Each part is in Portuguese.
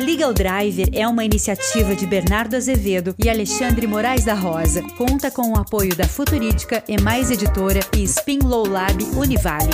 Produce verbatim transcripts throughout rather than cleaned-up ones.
Legal Driver é uma iniciativa de Bernardo Azevedo e Alexandre Moraes da Rosa. Conta com o apoio da Futurídica, Emais Editora e Spin Low Lab Univale.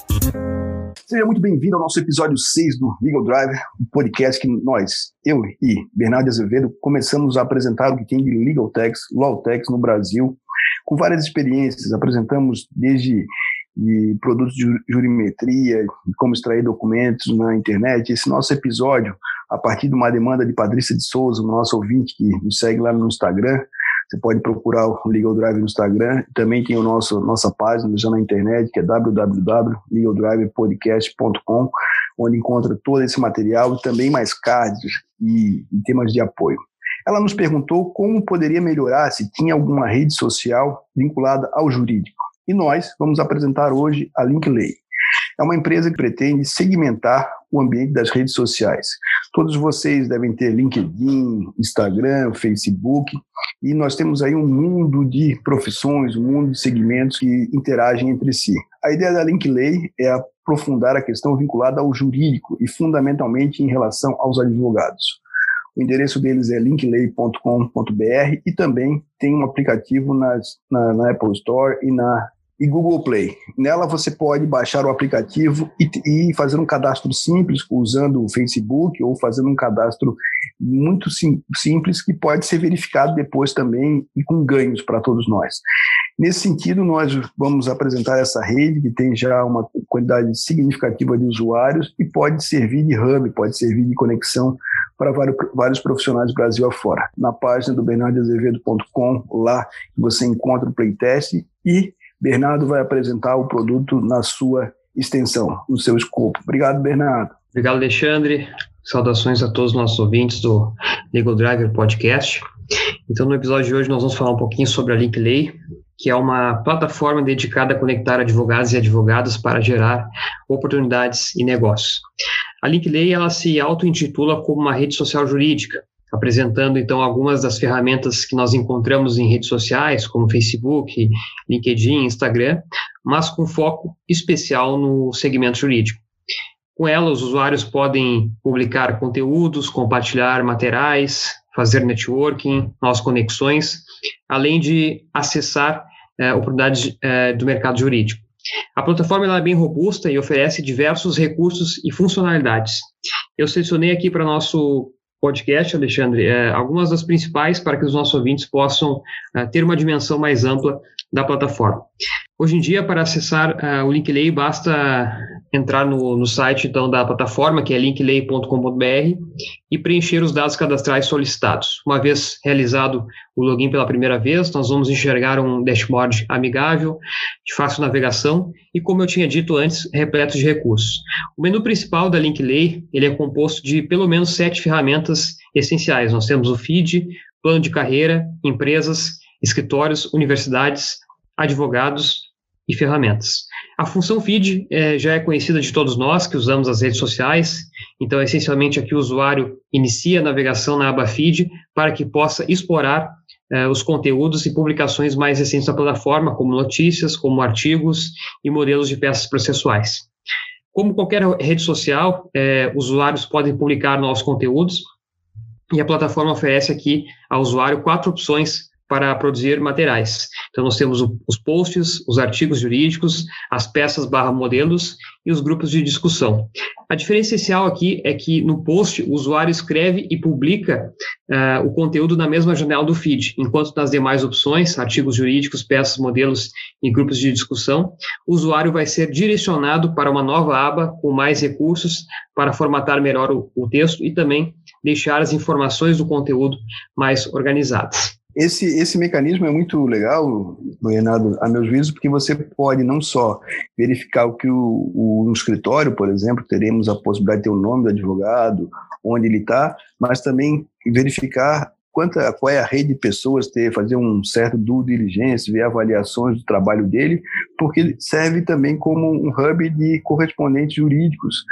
Seja muito bem-vindo ao nosso episódio seis do Legal Driver, um podcast que nós, eu e Bernardo Azevedo, começamos a apresentar o que tem de Legal Techs, Law Techs no Brasil, com várias experiências. Apresentamos desde de produtos de jurimetria, como extrair documentos na internet. Esse nosso episódio, a partir de uma demanda de Patrícia de Souza, nosso ouvinte que nos segue lá no Instagram. Você pode procurar o Legal Drive no Instagram. Também tem o nosso, nossa página já na internet, que é w w w ponto legal drive podcast ponto com, onde encontra todo esse material e também mais cards e, e temas de apoio. Ela nos perguntou como poderia melhorar se tinha alguma rede social vinculada ao jurídico. E nós vamos apresentar hoje a Linkley. É uma empresa que pretende segmentar o ambiente das redes sociais. Todos vocês devem ter LinkedIn, Instagram, Facebook, e nós temos aí um mundo de profissões, um mundo de segmentos que interagem entre si. A ideia da Linkley é aprofundar a questão vinculada ao jurídico e fundamentalmente em relação aos advogados. O endereço deles é linkley ponto com ponto b r e também tem um aplicativo nas, na, na Apple Store e na e Google Play. Nela você pode baixar o aplicativo e, e fazer um cadastro simples usando o Facebook ou fazendo um cadastro muito sim, simples que pode ser verificado depois também e com ganhos para todos nós. Nesse sentido, nós vamos apresentar essa rede que tem já uma quantidade significativa de usuários e pode servir de hub, pode servir de conexão para vários, vários profissionais do Brasil afora. Na página do bernardo azevedo ponto com, lá você encontra o playtest e Bernardo vai apresentar o produto na sua extensão, no seu escopo. Obrigado, Bernardo. Obrigado, Alexandre. Saudações a todos os nossos ouvintes do Legal Driver Podcast. Então, no episódio de hoje, nós vamos falar um pouquinho sobre a Linkley, que é uma plataforma dedicada a conectar advogados e advogadas para gerar oportunidades e negócios. A Linkley, ela se auto-intitula como uma rede social jurídica, apresentando, então, algumas das ferramentas que nós encontramos em redes sociais, como Facebook, LinkedIn, Instagram, mas com foco especial no segmento jurídico. Com ela, os usuários podem publicar conteúdos, compartilhar materiais, fazer networking, novas conexões, além de acessar eh, oportunidades eh, do mercado jurídico. A plataforma ela é bem robusta e oferece diversos recursos e funcionalidades. Eu selecionei aqui para nosso podcast, Alexandre, é, algumas das principais para que os nossos ouvintes possam é, ter uma dimensão mais ampla da plataforma. Hoje em dia, para acessar é, o Linkley, basta entrar no, no site então, da plataforma, que é linkley ponto com ponto b r, e preencher os dados cadastrais solicitados. Uma vez realizado o login pela primeira vez, nós vamos enxergar um dashboard amigável, de fácil navegação e, como eu tinha dito antes, repleto de recursos. O menu principal da Linkley ele é composto de pelo menos sete ferramentas essenciais. Nós temos o feed, plano de carreira, empresas, escritórios, universidades, advogados e ferramentas. A função feed é, já é conhecida de todos nós que usamos as redes sociais, então, essencialmente, aqui o usuário inicia a navegação na aba feed para que possa explorar é, os conteúdos e publicações mais recentes da plataforma, como notícias, como artigos e modelos de peças processuais. Como qualquer rede social, é, usuários podem publicar novos conteúdos e a plataforma oferece aqui ao usuário quatro opções para produzir materiais. Então, nós temos o, os posts, os artigos jurídicos, as peças barra modelos e os grupos de discussão. A diferença essencial aqui é que no post o usuário escreve e publica uh, o conteúdo na mesma janela do feed, enquanto nas demais opções, artigos jurídicos, peças, modelos e grupos de discussão, o usuário vai ser direcionado para uma nova aba com mais recursos para formatar melhor o, o texto e também deixar as informações do conteúdo mais organizadas. Esse, esse mecanismo é muito legal, Bernardo, a meus juízos, porque você pode não só verificar o que o, o, no escritório, por exemplo, teremos a possibilidade de ter o nome do advogado, onde ele está, mas também verificar quanta, qual é a rede de pessoas, ter, fazer um certo due diligence, ver avaliações do trabalho dele, porque serve também como um hub de correspondentes jurídicos.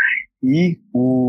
E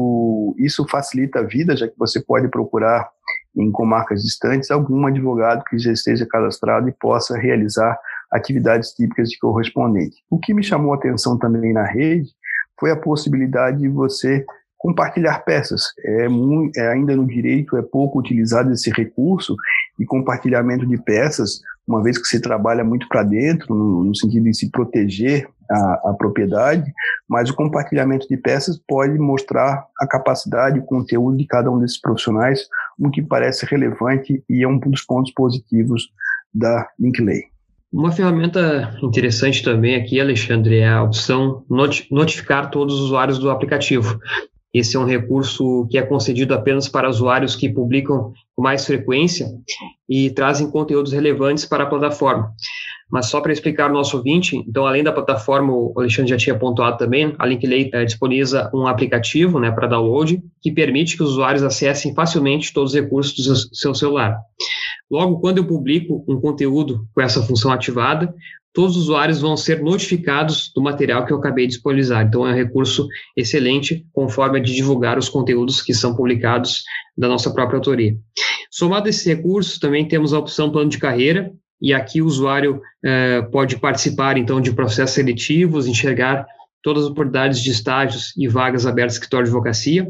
o, isso facilita a vida, já que você pode procurar em comarcas distantes algum advogado que já esteja cadastrado e possa realizar atividades típicas de correspondente. O que me chamou a atenção também na rede foi a possibilidade de você compartilhar peças. É, muito, é ainda no direito é pouco utilizado esse recurso de compartilhamento de peças, uma vez que se trabalha muito para dentro, no, no sentido de se proteger a, a propriedade, mas o compartilhamento de peças pode mostrar a capacidade, o conteúdo de cada um desses profissionais, o que parece relevante e é um dos pontos positivos da Linkley. Uma ferramenta interessante também aqui, Alexandre, é a opção not- notificar todos os usuários do aplicativo. Esse é um recurso que é concedido apenas para usuários que publicam com mais frequência e trazem conteúdos relevantes para a plataforma. Mas só para explicar ao nosso ouvinte, então, além da plataforma, o Alexandre já tinha pontuado também, a Linkley é, disponibiliza um aplicativo, né, para download, que permite que os usuários acessem facilmente todos os recursos do seu, seu celular. Logo, quando eu publico um conteúdo com essa função ativada, todos os usuários vão ser notificados do material que eu acabei de disponibilizar. Então, é um recurso excelente, conforme de divulgar os conteúdos que são publicados da nossa própria autoria. Somado a esses recursos, também temos a opção plano de carreira, e aqui o usuário eh, pode participar, então, de processos seletivos, enxergar todas as oportunidades de estágios e vagas abertas no escritório de advocacia.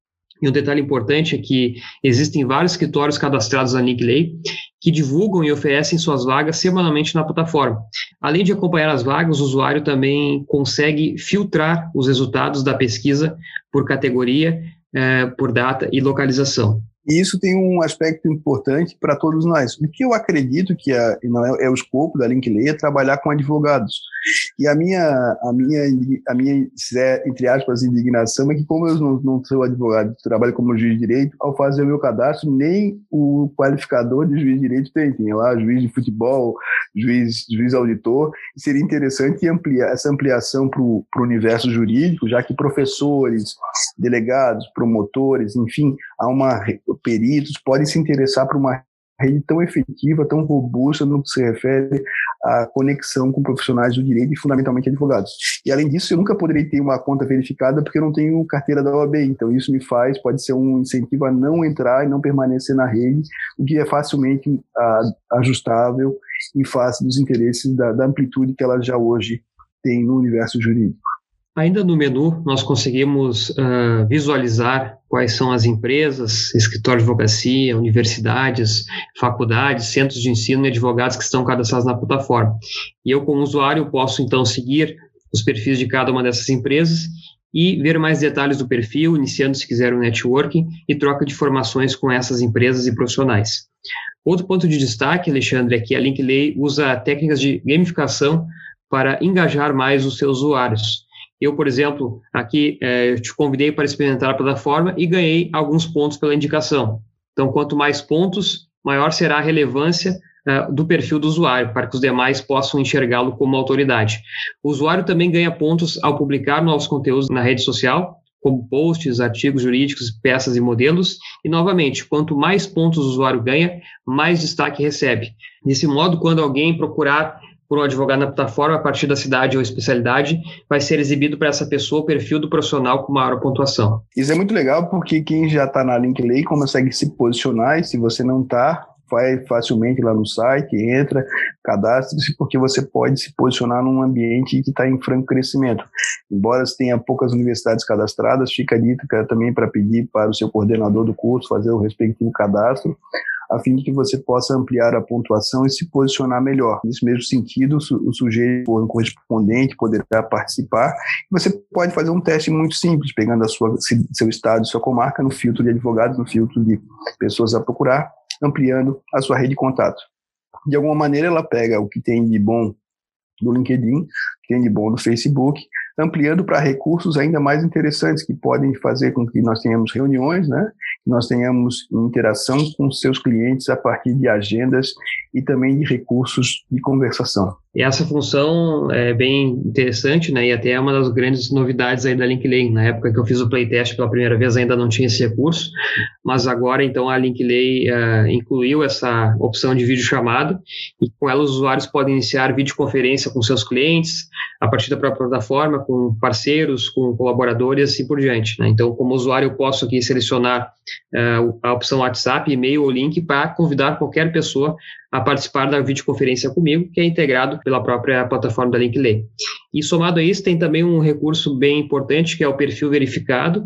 E um detalhe importante é que existem vários escritórios cadastrados na Linkley que divulgam e oferecem suas vagas semanalmente na plataforma. Além de acompanhar as vagas, o usuário também consegue filtrar os resultados da pesquisa por categoria, eh, por data e localização. E isso tem um aspecto importante para todos nós. O que eu acredito que é, não é, é o escopo da Linkley é trabalhar com advogados. E a minha, a minha, a minha entre aspas, indignação é que, como eu não, não sou advogado, trabalho como juiz de direito, ao fazer o meu cadastro, nem o qualificador de juiz de direito tem. Tem lá juiz de futebol, juiz, juiz auditor. E seria interessante ampliar essa ampliação para o universo jurídico, já que professores, delegados, promotores, enfim, há uma peritos podem se interessar por uma rede tão efetiva, tão robusta no que se refere à conexão com profissionais do direito e fundamentalmente advogados. E além disso, eu nunca poderei ter uma conta verificada porque eu não tenho carteira da O A B, então isso me faz, pode ser um incentivo a não entrar e não permanecer na rede, o que é facilmente uh, ajustável em face dos interesses da, da amplitude que ela já hoje tem no universo jurídico. Ainda no menu, nós conseguimos uh, visualizar quais são as empresas, escritórios de advocacia, universidades, faculdades, centros de ensino e advogados que estão cadastrados na plataforma. E eu, como usuário, posso, então, seguir os perfis de cada uma dessas empresas e ver mais detalhes do perfil, iniciando, se quiser, um networking e troca de informações com essas empresas e profissionais. Outro ponto de destaque, Alexandre, é que a Linkley usa técnicas de gamificação para engajar mais os seus usuários. Eu, por exemplo, aqui eh, te convidei para experimentar a plataforma e ganhei alguns pontos pela indicação. Então, quanto mais pontos, maior será a relevância uh, do perfil do usuário, para que os demais possam enxergá-lo como autoridade. O usuário também ganha pontos ao publicar novos conteúdos na rede social, como posts, artigos jurídicos, peças e modelos. E, novamente, quanto mais pontos o usuário ganha, mais destaque recebe. Desse modo, quando alguém procurar por um advogado na plataforma, a partir da cidade ou especialidade, vai ser exibido para essa pessoa o perfil do profissional com maior pontuação. Isso é muito legal, porque quem já está na Linkley consegue se posicionar, e se você não está, vai facilmente lá no site, entra, cadastre-se, porque você pode se posicionar num ambiente que está em franco crescimento. Embora tenha poucas universidades cadastradas, fica a dica também para pedir para o seu coordenador do curso fazer o respectivo cadastro, a fim de que você possa ampliar a pontuação e se posicionar melhor. Nesse mesmo sentido, o sujeito ou um correspondente poderá participar. Você pode fazer um teste muito simples, pegando a sua, seu estado e sua comarca no filtro de advogados, no filtro de pessoas a procurar, ampliando a sua rede de contato. De alguma maneira, ela pega o que tem de bom do LinkedIn, o que tem de bom do Facebook, ampliando para recursos ainda mais interessantes que podem fazer com que nós tenhamos reuniões, né? Que nós tenhamos interação com seus clientes a partir de agendas e também de recursos de conversação. E essa função é bem interessante, né? E até é uma das grandes novidades aí da Linkley. Na época que eu fiz o playtest pela primeira vez ainda não tinha esse recurso, mas agora então a Linkley uh, incluiu essa opção de videochamada e com ela os usuários podem iniciar videoconferência com seus clientes a partir da própria plataforma, com parceiros, com colaboradores e assim por diante, né? Então, como usuário, eu posso aqui selecionar uh, a opção WhatsApp, e-mail ou link para convidar qualquer pessoa a participar da videoconferência comigo, que é integrado pela própria plataforma da Linkley. E somado a isso, tem também um recurso bem importante, que é o perfil verificado,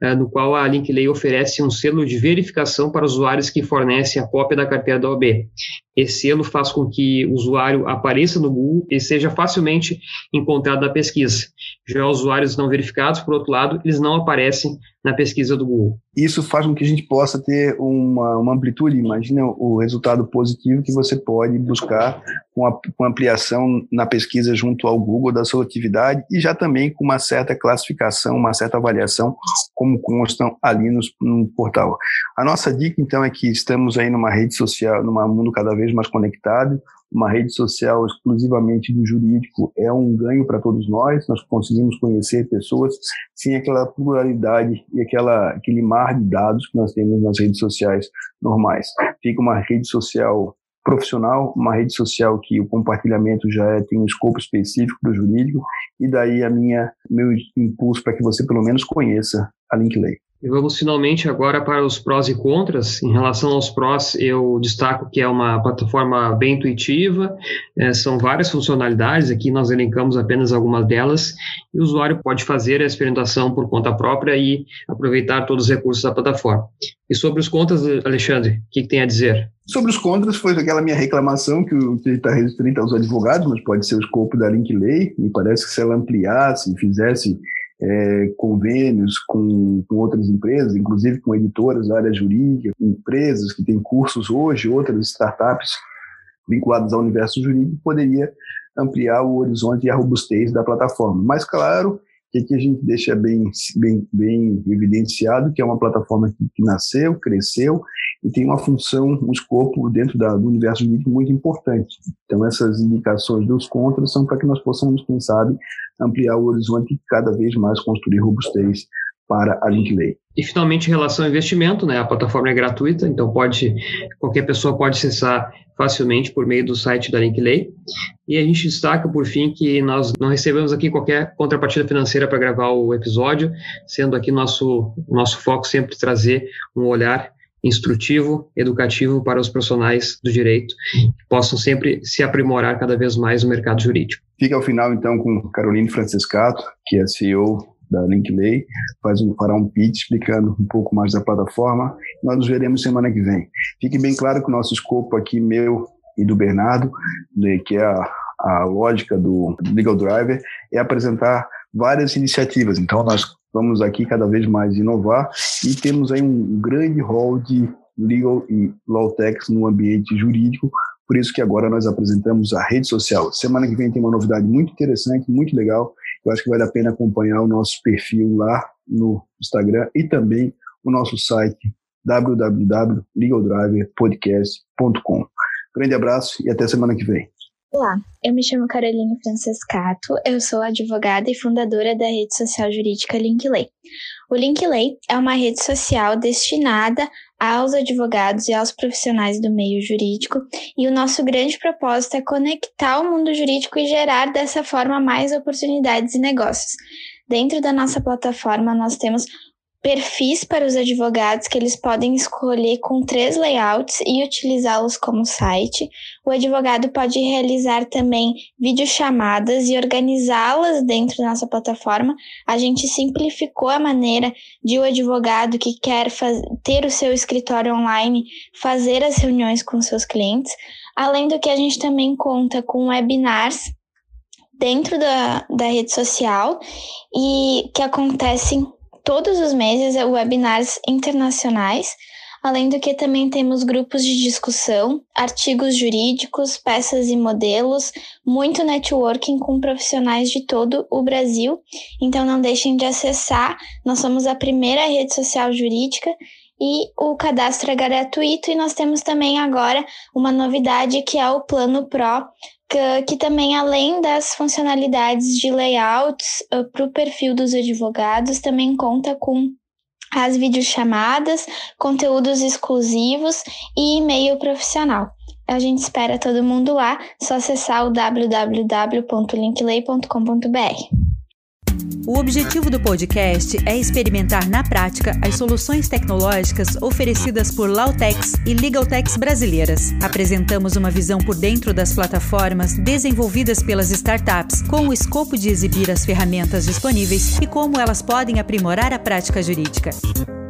uh, no qual a Linkley oferece um selo de verificação para usuários que fornecem a cópia da carteira da O A B. Esse selo faz com que o usuário apareça no Google e seja facilmente encontrado na pesquisa. Já usuários não verificados, por outro lado, eles não aparecem na pesquisa do Google. Isso faz com que a gente possa ter uma, uma amplitude, imagina o resultado positivo que você pode buscar com a com ampliação na pesquisa junto ao Google da sua atividade e já também com uma certa classificação, uma certa avaliação, como constam ali no, no portal. A nossa dica, então, é que estamos aí numa rede social, num mundo cada vez mais conectado, uma rede social exclusivamente do jurídico é um ganho para todos nós, nós conseguimos conhecer pessoas sem aquela pluralidade e aquela, aquele mar de dados que nós temos nas redes sociais normais. Fica uma rede social profissional, uma rede social que o compartilhamento já é, tem um escopo específico do jurídico, e daí a minha, meu impulso para que você pelo menos conheça a Linkley. E vamos finalmente agora para os prós e contras. Em relação aos prós, eu destaco que é uma plataforma bem intuitiva, é, são várias funcionalidades, aqui nós elencamos apenas algumas delas, e o usuário pode fazer a experimentação por conta própria e aproveitar todos os recursos da plataforma. E sobre os contras, Alexandre, o que, que tem a dizer? Sobre os contras, foi aquela minha reclamação que está restrita aos advogados, mas pode ser o escopo da Linkley. Me parece que se ela ampliasse e fizesse É, convênios com, com outras empresas, inclusive com editoras da área jurídica, empresas que têm cursos hoje, outras startups vinculadas ao universo jurídico, poderia ampliar o horizonte e a robustez da plataforma. Mas, claro, que aqui a gente deixa bem, bem, bem evidenciado que é uma plataforma que, que nasceu, cresceu e tem uma função, um escopo dentro da, do universo jurídico muito importante. Então, essas indicações dos contras são para que nós possamos, quem sabe, ampliar o horizonte e cada vez mais construir robustez para a Linkley. E, finalmente, em relação ao investimento, né, a plataforma é gratuita, então pode, qualquer pessoa pode acessar facilmente por meio do site da Linkley. E a gente destaca, por fim, que nós não recebemos aqui qualquer contrapartida financeira para gravar o episódio, sendo aqui nosso, nosso foco sempre trazer um olhar instrutivo, educativo para os profissionais do direito, que possam sempre se aprimorar cada vez mais no mercado jurídico. Fica ao final, então, com Caroline Francescato, que é C E O da Linkley, faz um, fará um pitch explicando um pouco mais da plataforma. Nós nos veremos semana que vem. Fique bem claro que o nosso escopo aqui, meu e do Bernardo, né, que é a, a lógica do Legal Driver, é apresentar várias iniciativas. Então, nós vamos aqui cada vez mais inovar e temos aí um grande hall de legal e law techs no ambiente jurídico, por isso que agora nós apresentamos a rede social. Semana que vem tem uma novidade muito interessante, muito legal, eu acho que vale a pena acompanhar o nosso perfil lá no Instagram e também o nosso site w w w ponto legal driver podcast ponto com. Grande abraço e até semana que vem. Olá, eu me chamo Caroline Francescato, eu sou advogada e fundadora da rede social jurídica Linkley. O Linkley é uma rede social destinada aos advogados e aos profissionais do meio jurídico, e o nosso grande propósito é conectar o mundo jurídico e gerar dessa forma mais oportunidades e negócios. Dentro da nossa plataforma nós temos perfis para os advogados que eles podem escolher com três layouts e utilizá-los como site. O advogado pode realizar também videochamadas e organizá-las dentro da nossa plataforma. A gente simplificou a maneira de o advogado que quer faz- ter o seu escritório online fazer as reuniões com seus clientes. Além do que, a gente também conta com webinars dentro da, da rede social e que acontecem todos os meses, webinars internacionais, além do que também temos grupos de discussão, artigos jurídicos, peças e modelos, muito networking com profissionais de todo o Brasil. Então não deixem de acessar, nós somos a primeira rede social jurídica e o cadastro é gratuito, e nós temos também agora uma novidade que é o Plano Pro, que, que também, além das funcionalidades de layouts uh, para o perfil dos advogados, também conta com as videochamadas, conteúdos exclusivos e e-mail profissional. A gente espera todo mundo lá, só acessar o w w w ponto linkley ponto com ponto b r. O objetivo do podcast é experimentar na prática as soluções tecnológicas oferecidas por Lawtechs e Legaltechs brasileiras. Apresentamos uma visão por dentro das plataformas desenvolvidas pelas startups, com o escopo de exibir as ferramentas disponíveis e como elas podem aprimorar a prática jurídica.